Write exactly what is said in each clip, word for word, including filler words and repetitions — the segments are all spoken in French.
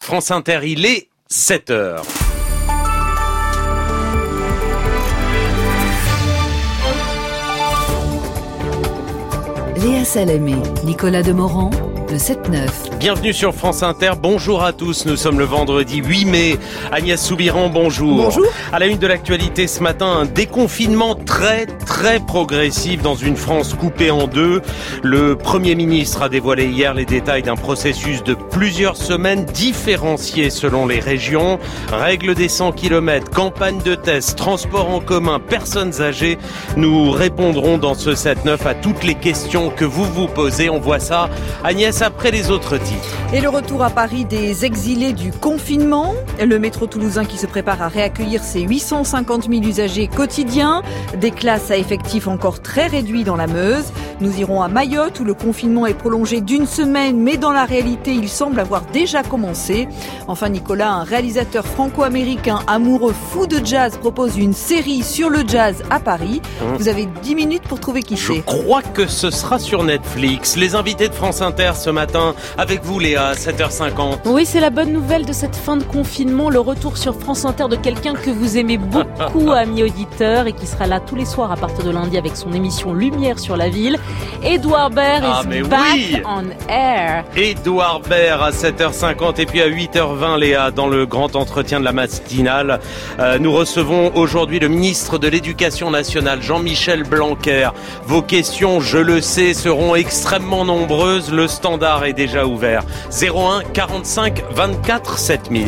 France Inter, il est sept heures. Léa Salamé, Nicolas Demorand, le sept neuf. Bienvenue sur France Inter, bonjour à tous, nous sommes le vendredi huit mai. Agnès Soubiran, bonjour. Bonjour. À la une de l'actualité ce matin, un déconfinement très très progressif dans une France coupée en deux. Le Premier ministre a dévoilé hier les détails d'un processus de plusieurs semaines différencié selon les régions. Règles des cent kilomètres, campagne de tests, transport en commun, personnes âgées. Nous répondrons dans ce sept neuf à toutes les questions que vous vous posez. On voit ça, Agnès, après les autres titres. Et le retour à Paris des exilés du confinement. Le métro toulousain qui se prépare à réaccueillir ses huit cent cinquante mille usagers quotidiens. Des classes à effectifs encore très réduits dans la Meuse. Nous irons à Mayotte où le confinement est prolongé d'une semaine, mais dans la réalité, il semble avoir déjà commencé. Enfin, Nicolas, un réalisateur franco-américain amoureux fou de jazz, propose une série sur le jazz à Paris. Mmh. Vous avez dix minutes pour trouver qui c'est. Je crois que ce sera sur Netflix. Les invités de France Inter ce matin, avec vous Léa, à sept heures cinquante. Oui, c'est la bonne nouvelle de cette fin de confinement, le retour sur France Inter de quelqu'un que vous aimez beaucoup, amis auditeurs, et qui sera là tous les soirs à partir de lundi avec son émission Lumière sur la ville. Édouard Baird ah, is back oui. on air. Édouard Baird à sept heures cinquante et puis à huit heures vingt, Léa, dans le grand entretien de la matinale, euh, nous recevons aujourd'hui le ministre de l'Éducation nationale, Jean-Michel Blanquer. Vos questions, je le sais, seront extrêmement nombreuses. Le standard est déjà ouvert. zéro un quarante-cinq vingt-quatre sept mille.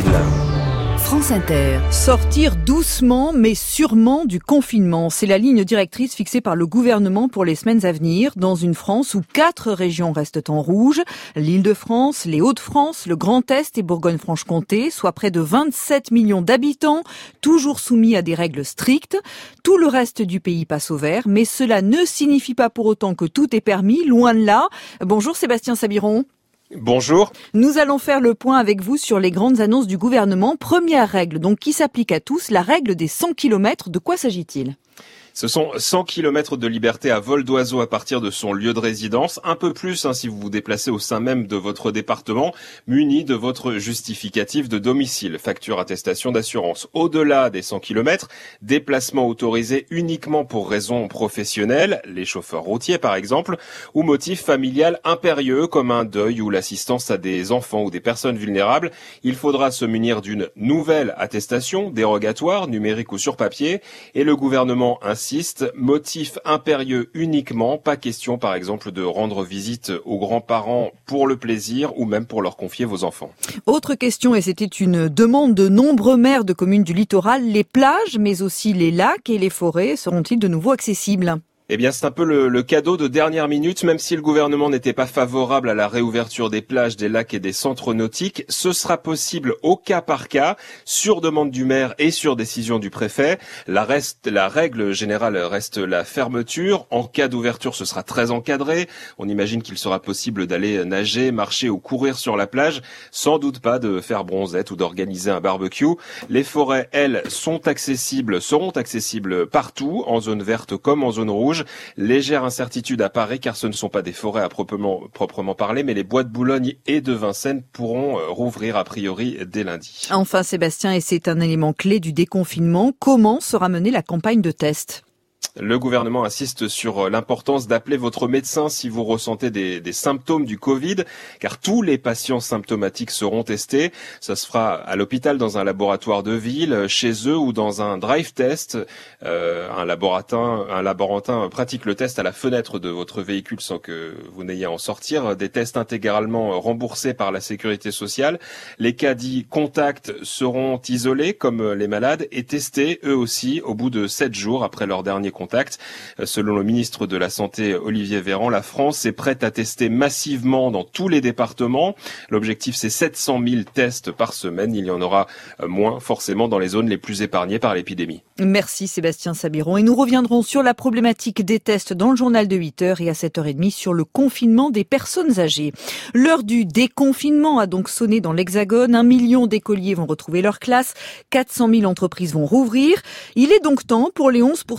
France Inter. Sortir doucement mais sûrement du confinement. C'est la ligne directrice fixée par le gouvernement pour les semaines à venir dans une France où quatre régions restent en rouge. L'Île-de-France, les Hauts-de-France, le Grand Est et Bourgogne-Franche-Comté, soit près de vingt-sept millions d'habitants, toujours soumis à des règles strictes. Tout le reste du pays passe au vert, mais cela ne signifie pas pour autant que tout est permis, loin de là. Bonjour Sébastien Sabiron. Bonjour. Nous allons faire le point avec vous sur les grandes annonces du gouvernement. Première règle, donc qui s'applique à tous, la règle des cent kilomètres. De quoi s'agit-il ? Ce sont cent kilomètres de liberté à vol d'oiseau à partir de son lieu de résidence, un peu plus hein, si vous vous déplacez au sein même de votre département, muni de votre justificatif de domicile, facture, attestation d'assurance. Au-delà des cent kilomètres, déplacement autorisé uniquement pour raisons professionnelles, les chauffeurs routiers par exemple, ou motif familial impérieux comme un deuil ou l'assistance à des enfants ou des personnes vulnérables. Il faudra se munir d'une nouvelle attestation dérogatoire, numérique ou sur papier, et le gouvernement insiste. Motif impérieux uniquement, pas question par exemple de rendre visite aux grands-parents pour le plaisir ou même pour leur confier vos enfants. Autre question, et c'était une demande de nombreux maires de communes du littoral, les plages mais aussi les lacs et les forêts seront-ils de nouveau accessibles ? Eh bien, c'est un peu le, le cadeau de dernière minute, même si le gouvernement n'était pas favorable à la réouverture des plages, des lacs et des centres nautiques. Ce sera possible au cas par cas, sur demande du maire et sur décision du préfet. La, reste, la règle générale reste la fermeture. En cas d'ouverture, ce sera très encadré. On imagine qu'il sera possible d'aller nager, marcher ou courir sur la plage. Sans doute pas de faire bronzette ou d'organiser un barbecue. Les forêts, elles, sont accessibles, seront accessibles partout, en zone verte comme en zone rouge. Légère incertitude à Paris car ce ne sont pas des forêts à proprement, proprement parler, mais les bois de Boulogne et de Vincennes pourront rouvrir a priori dès lundi. Enfin Sébastien, et c'est un élément clé du déconfinement, comment sera menée la campagne de test ? Le gouvernement insiste sur l'importance d'appeler votre médecin si vous ressentez des, des symptômes du Covid, car tous les patients symptomatiques seront testés. Ça se fera à l'hôpital, dans un laboratoire de ville, chez eux ou dans un drive test. Euh, un laborantin, un laborantin pratique le test à la fenêtre de votre véhicule sans que vous n'ayez à en sortir. Des tests intégralement remboursés par la sécurité sociale. Les cas dits contacts seront isolés comme les malades et testés eux aussi au bout de sept jours après leur dernier contact. Selon le ministre de la Santé, Olivier Véran, la France est prête à tester massivement dans tous les départements. L'objectif, c'est sept cent mille tests par semaine. Il y en aura moins, forcément, dans les zones les plus épargnées par l'épidémie. Merci Sébastien Sabiron. Et nous reviendrons sur la problématique des tests dans le journal de huit heures et à sept heures trente sur le confinement des personnes âgées. L'heure du déconfinement a donc sonné dans l'Hexagone. Un million d'écoliers vont retrouver leur classe. quatre cent mille entreprises vont rouvrir. Il est donc temps pour les onze pour cent de Paris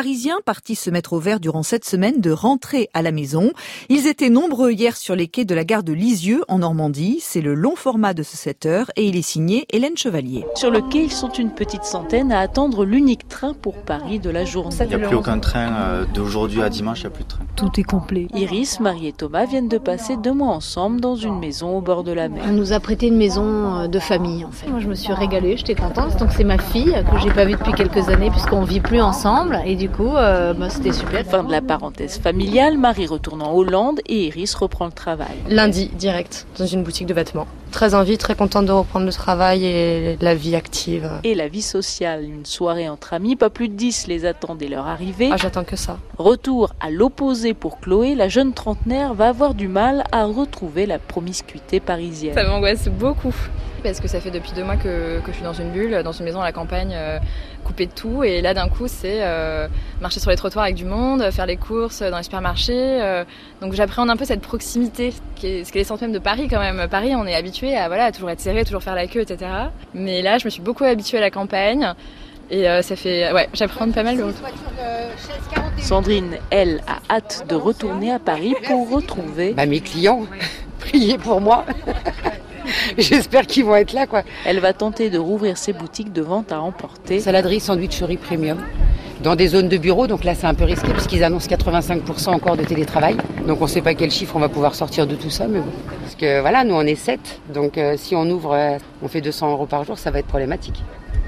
Parisiens partis se mettre au vert durant cette semaine de rentrer à la maison. Ils étaient nombreux hier sur les quais de la gare de Lisieux en Normandie. C'est le long format de ce sept heures et il est signé Hélène Chevalier. Sur le quai, ils sont une petite centaine à attendre l'unique train pour Paris de la journée. Il n'y a plus aucun train d'aujourd'hui à dimanche, il n'y a plus de train. Tout est complet. Iris, Marie et Thomas viennent de passer deux mois ensemble dans une maison au bord de la mer. On nous a prêté une maison de famille en fait. Moi je me suis régalée, j'étais contente. Donc c'est ma fille que j'ai pas vue depuis quelques années puisqu'on vit plus ensemble et du coup euh, bah, c'était super. Fin de la parenthèse familiale, Marie retourne en Hollande et Iris reprend le travail. Lundi, direct, dans une boutique de vêtements. Très envie, très contente de reprendre le travail et la vie active. Et la vie sociale, une soirée entre amis, pas plus de dix les attendent dès leur arrivée. Ah, j'attends que ça. Retour à l'opposé pour Chloé, la jeune trentenaire va avoir du mal à retrouver la promiscuité parisienne. Ça m'angoisse beaucoup. Parce que ça fait depuis deux mois que, que je suis dans une bulle, dans une maison à la campagne, euh, coupée de tout. Et là, d'un coup, c'est euh, marcher sur les trottoirs avec du monde, faire les courses dans les supermarchés. Euh, donc j'appréhende un peu cette proximité, qui est, ce qui est l'essence même de Paris quand même. Paris, on est habitué à, voilà, à toujours être serré, toujours faire la queue, et cetera. Mais là, je me suis beaucoup habituée à la campagne. Et euh, ça fait, ouais, j'appréhende pas mal le retour. Sandrine, elle, a hâte de retourner à Paris pour retrouver... Bah, mes clients, priez pour moi. J'espère qu'ils vont être là, quoi. Elle va tenter de rouvrir ses boutiques de vente à emporter. Saladerie, sandwicherie premium, dans des zones de bureaux. Donc là, c'est un peu risqué puisqu'ils annoncent quatre-vingt-cinq pour cent encore de télétravail. Donc on ne sait pas quel chiffre on va pouvoir sortir de tout ça, mais bon. Parce que voilà, nous on est sept. Donc euh, si on ouvre, euh, on fait deux cents euros par jour, ça va être problématique.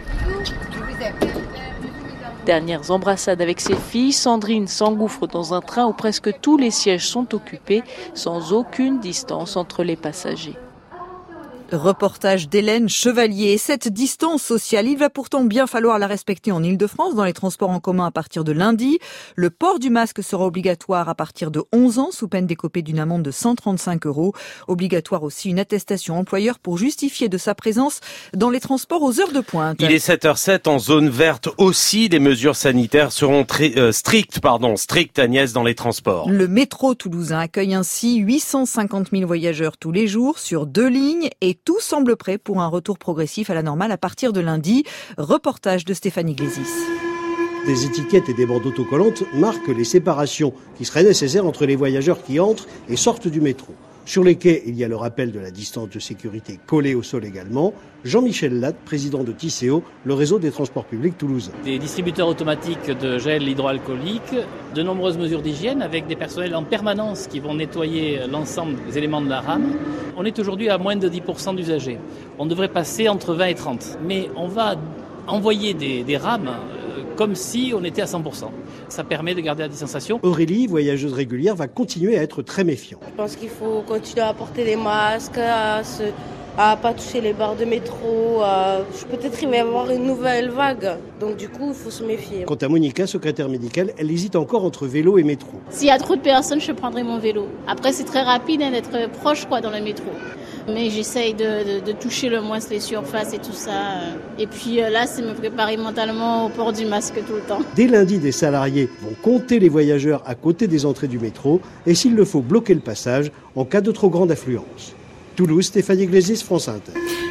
Dernières embrassades avec ses filles, Sandrine s'engouffre dans un train où presque tous les sièges sont occupés, sans aucune distance entre les passagers. Reportage d'Hélène Chevalier. Cette distance sociale, il va pourtant bien falloir la respecter en Ile-de-France dans les transports en commun à partir de lundi. Le port du masque sera obligatoire à partir de onze ans sous peine d'écoper d'une amende de cent trente-cinq euros. Obligatoire aussi une attestation employeur pour justifier de sa présence dans les transports aux heures de pointe. Il est sept heures zéro sept en zone verte aussi. Les mesures sanitaires seront très, euh, strictes, pardon, strictes Agnès dans les transports. Le métro toulousain accueille ainsi huit cent cinquante mille voyageurs tous les jours sur deux lignes et tout semble prêt pour un retour progressif à la normale à partir de lundi. Reportage de Stéphanie Glésis. Des étiquettes et des bandes autocollantes marquent les séparations qui seraient nécessaires entre les voyageurs qui entrent et sortent du métro. Sur les quais, il y a le rappel de la distance de sécurité collée au sol également. Jean-Michel Latte, président de Tisséo, le réseau des transports publics toulousains. Des distributeurs automatiques de gel hydroalcoolique, de nombreuses mesures d'hygiène avec des personnels en permanence qui vont nettoyer l'ensemble des éléments de la rame. On est aujourd'hui à moins de dix pour cent d'usagers. On devrait passer entre vingt et trente. Mais on va envoyer des, des rames comme si on était à cent pour cent. Ça permet de garder la distanciation. Aurélie, voyageuse régulière, va continuer à être très méfiante. Je pense qu'il faut continuer à porter des masques, à ne à pas toucher les barres de métro. À... Peut-être qu'il va y avoir une nouvelle vague. Donc du coup, il faut se méfier. Quant à Monica, secrétaire médicale, elle hésite encore entre vélo et métro. S'il y a trop de personnes, je prendrai mon vélo. Après, c'est très rapide hein, d'être proche quoi, dans le métro. Mais j'essaye de, de, de toucher le moins les surfaces et tout ça. Et puis là, c'est me préparer mentalement au port du masque tout le temps. Dès lundi, des salariés vont compter les voyageurs à côté des entrées du métro et s'il le faut, bloquer le passage en cas de trop grande affluence. Toulouse, Stéphanie Glésis, France Inter.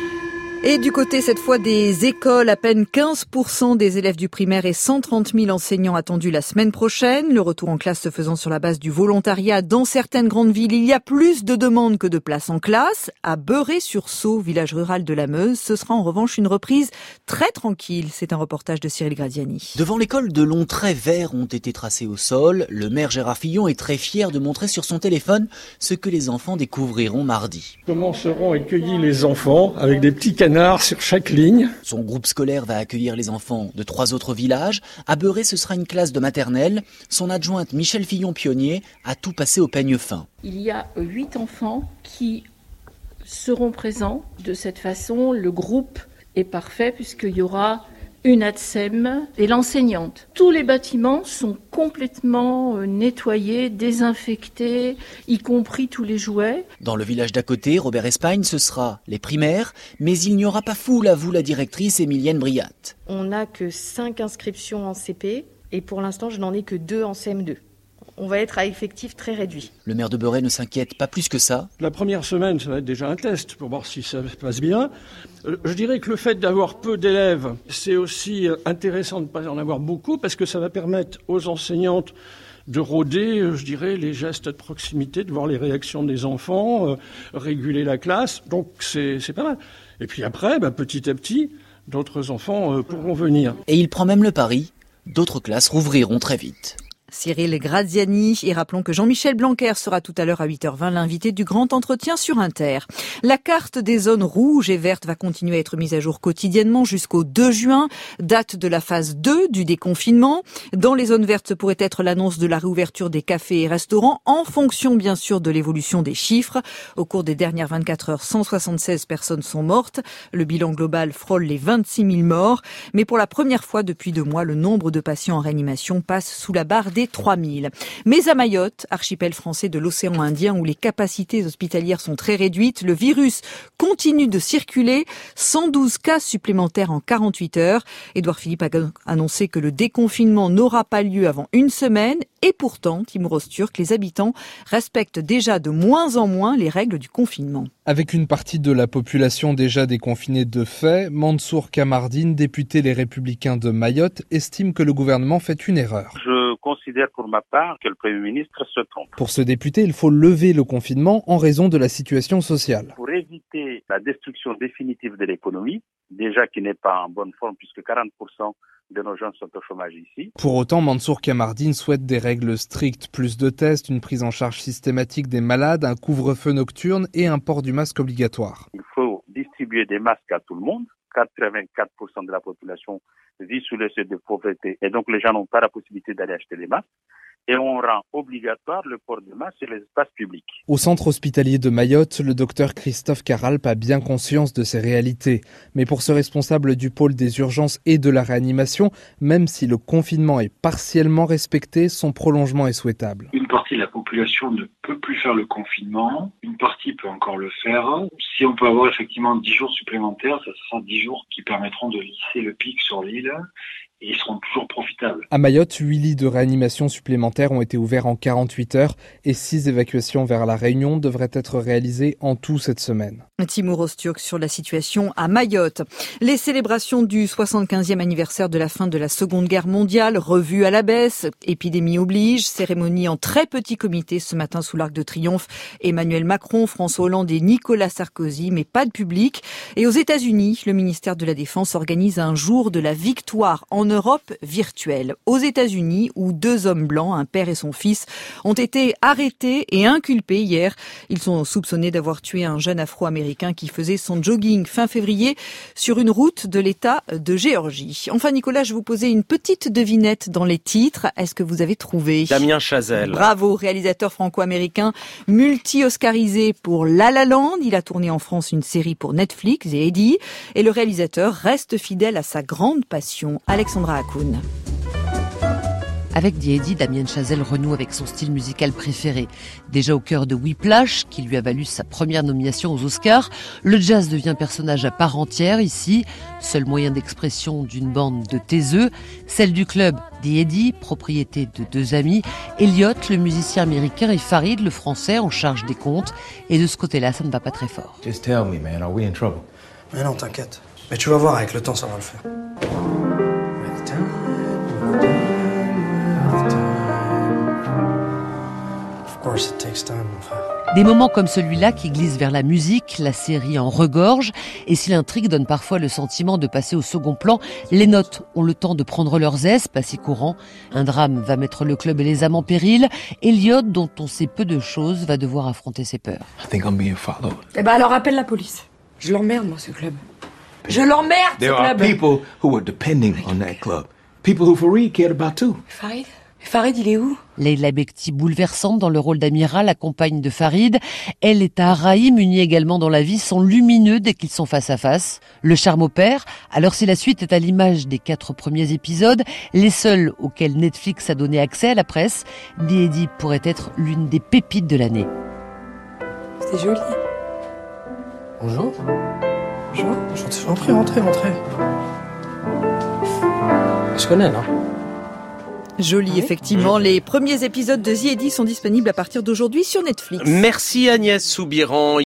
Et du côté, cette fois, des écoles, à peine quinze pour cent des élèves du primaire et cent trente mille enseignants attendus la semaine prochaine. Le retour en classe se faisant sur la base du volontariat dans certaines grandes villes. Il y a plus de demandes que de places en classe. À Beurré-sur-Saulx, village rural de la Meuse, ce sera en revanche une reprise très tranquille. C'est un reportage de Cyril Gradiani. Devant l'école, de longs traits verts ont été tracés au sol. Le maire Gérard Fillon est très fier de montrer sur son téléphone ce que les enfants découvriront mardi. Comment seront accueillis les enfants avec des petits canards sur chaque ligne. Son groupe scolaire va accueillir les enfants de trois autres villages. À Beurré, ce sera une classe de maternelle. Son adjointe Michel Fillon-Pionnier a tout passé au peigne fin. Il y a huit enfants qui seront présents de cette façon. Le groupe est parfait puisqu'il y aura une A T S E M et l'enseignante. Tous les bâtiments sont complètement nettoyés, désinfectés, y compris tous les jouets. Dans le village d'à côté, Robert Espagne, ce sera les primaires, mais il n'y aura pas foule, avoue la directrice Émilienne Briat. On n'a que cinq inscriptions en C P et pour l'instant, je n'en ai que deux en C M deux. on va être à effectif très réduit. Le maire de Beuret ne s'inquiète pas plus que ça. La première semaine, ça va être déjà un test pour voir si ça se passe bien. Je dirais que le fait d'avoir peu d'élèves, c'est aussi intéressant de ne pas en avoir beaucoup parce que ça va permettre aux enseignantes de rôder, je dirais, les gestes de proximité, de voir les réactions des enfants, euh, réguler la classe. Donc c'est, c'est pas mal. Et puis après, bah, petit à petit, d'autres enfants euh, pourront venir. Et il prend même le pari, d'autres classes rouvriront très vite. Cyril Graziani. Et rappelons que Jean-Michel Blanquer sera tout à l'heure à huit heures vingt l'invité du grand entretien sur Inter. La carte des zones rouges et vertes va continuer à être mise à jour quotidiennement jusqu'au deux juin, date de la phase deux du déconfinement. Dans les zones vertes, ce pourrait être l'annonce de la réouverture des cafés et restaurants en fonction bien sûr de l'évolution des chiffres. Au cours des dernières vingt-quatre heures, cent soixante-seize personnes sont mortes. Le bilan global frôle les vingt-six mille morts. Mais pour la première fois depuis deux mois, le nombre de patients en réanimation passe sous la barre des trois mille. Mais à Mayotte, archipel français de l'océan Indien où les capacités hospitalières sont très réduites, le virus continue de circuler. cent douze cas supplémentaires en quarante-huit heures. Édouard Philippe a annoncé que le déconfinement n'aura pas lieu avant une semaine. Et pourtant, Timur Öztürk, les habitants respectent déjà de moins en moins les règles du confinement. Avec une partie de la population déjà déconfinée de fait, Mansour Kamardine, député Les Républicains de Mayotte, estime que le gouvernement fait une erreur. Je considère pour ma part que le Premier ministre se trompe. Pour ce député, il faut lever le confinement en raison de la situation sociale. Pour éviter la destruction définitive de l'économie, déjà qui n'est pas en bonne forme puisque quarante pour cent de nos gens sont au chômage ici. Pour autant, Mansour Kamardine souhaite des règles strictes, plus de tests, une prise en charge systématique des malades, un couvre-feu nocturne et un port du masque obligatoire. Il faut distribuer des masques à tout le monde. quatre-vingt-quatre pour cent de la population vit sous le seuil de pauvreté et donc les gens n'ont pas la possibilité d'aller acheter des masques. Et on rend obligatoire le port de masque sur les espaces publics. Au centre hospitalier de Mayotte, le docteur Christophe Caralp a bien conscience de ces réalités. Mais pour ce responsable du pôle des urgences et de la réanimation, même si le confinement est partiellement respecté, son prolongement est souhaitable. Une partie de la population ne peut plus faire le confinement, une partie peut encore le faire. Si on peut avoir effectivement dix jours supplémentaires, ça sera dix jours qui permettront de lisser le pic sur l'île. Et ils seront toujours profitables. À Mayotte, huit lits de réanimation supplémentaires ont été ouverts en quarante-huit heures et six évacuations vers la Réunion devraient être réalisées en tout cette semaine. Timur Öztürk sur la situation à Mayotte. Les célébrations du soixante-quinzième anniversaire de la fin de la Seconde Guerre mondiale, revues à la baisse, épidémie oblige, cérémonie en très petit comité ce matin sous l'Arc de Triomphe. Emmanuel Macron, François Hollande et Nicolas Sarkozy, mais pas de public. Et aux États-Unis, le ministère de la Défense organise un jour de la victoire en Europe virtuelle. Aux États-Unis, où deux hommes blancs, un père et son fils, ont été arrêtés et inculpés hier. Ils sont soupçonnés d'avoir tué un jeune Afro-Américain qui faisait son jogging fin février sur une route de l'État de Géorgie. Enfin, Nicolas, je vous posais une petite devinette dans les titres. Est-ce que vous avez trouvé? Damien Chazelle. Bravo, réalisateur franco-américain, multi-oscarisé pour La La Land. Il a tourné en France une série pour Netflix, The Eddie. Et le réalisateur reste fidèle à sa grande passion, Alexandra Hakoun. Avec The Eddie, Damien Chazelle renoue avec son style musical préféré. Déjà au cœur de Whiplash, qui lui a valu sa première nomination aux Oscars, le jazz devient personnage à part entière ici, seul moyen d'expression d'une bande de taiseux, celle du club The Eddie, propriété de deux amis, Elliot, le musicien américain, et Farid, le français, en charge des comptes. Et de ce côté-là, ça ne va pas très fort. Just tell me, man, are we in trouble? Mais non, t'inquiète. Mais tu vas voir, avec le temps, ça va le faire. Des moments comme celui-là qui glissent vers la musique, la série en regorge, et si l'intrigue donne parfois le sentiment de passer au second plan, les notes ont le temps de prendre leurs aises, pas si courant. Un drame va mettre le club et les âmes en péril. Elliot, dont on sait peu de choses, va devoir affronter ses peurs. I think I'm being followed. Eh ben alors appelle la police. Je l'emmerde, moi, ce club. Je l'emmerde, ce There club. are people who were depending on that club. People who Farid cared about too. Farid Farid, il est où? Leila Bekti, bouleversante dans le rôle d'Amira, la compagne de Farid. Elle et Taharaïm, unis également dans la vie, sont lumineux dès qu'ils sont face à face. Le charme opère. Alors si la suite est à l'image des quatre premiers épisodes, les seuls auxquels Netflix a donné accès à la presse, The Eddie pourrait être l'une des pépites de l'année. C'est joli. Bonjour. Bonjour. Je t'en prie, rentrez, rentrez. Je connais, non? Joli, effectivement. Les premiers épisodes de The Eddy sont disponibles à partir d'aujourd'hui sur Netflix. Merci Agnès Soubiran.